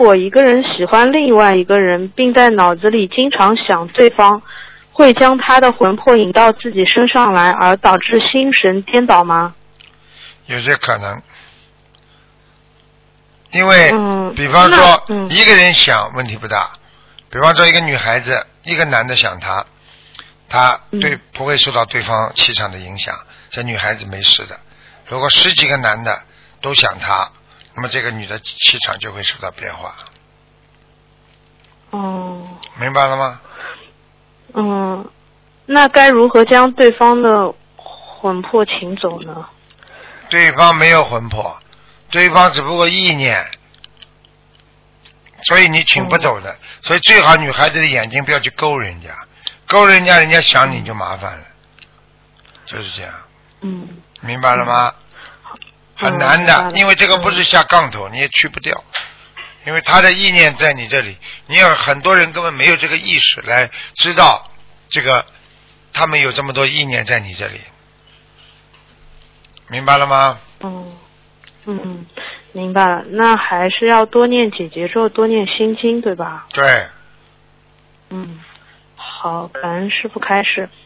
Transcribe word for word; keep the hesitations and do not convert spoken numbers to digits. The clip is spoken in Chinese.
果一个人喜欢另外一个人，并在脑子里经常想对方，会将他的魂魄引到自己身上来，而导致心神颠倒吗？ 有些可能，因为、 嗯、 比方说、 嗯、 一个人想问题不大，比方说一个女孩子，一个男的想她，他对、嗯、不会受到对方气场的影响，这女孩子没事的。如果十几个男的都想她，那么这个女的气场就会受到变化。 哦， 明白了吗？ 嗯，那该如何将对方的魂魄请走呢？ 对方没有魂魄，对方只不过意念，所以你请不走的。嗯、所以最好女孩子的眼睛不要去勾人家，勾人家人家想你就麻烦了，嗯、就是这样。 嗯， 明白了吗？嗯、很难的、嗯，因为这个不是下杠头，嗯、你也去不掉。因为他的意念在你这里，你有很多人根本没有这个意识来知道这个，他们有这么多意念在你这里，明白了吗？ 嗯嗯嗯，明白了。那还是要多念解结咒，多念心经，对吧？ 对。 嗯，好，感恩师父开示。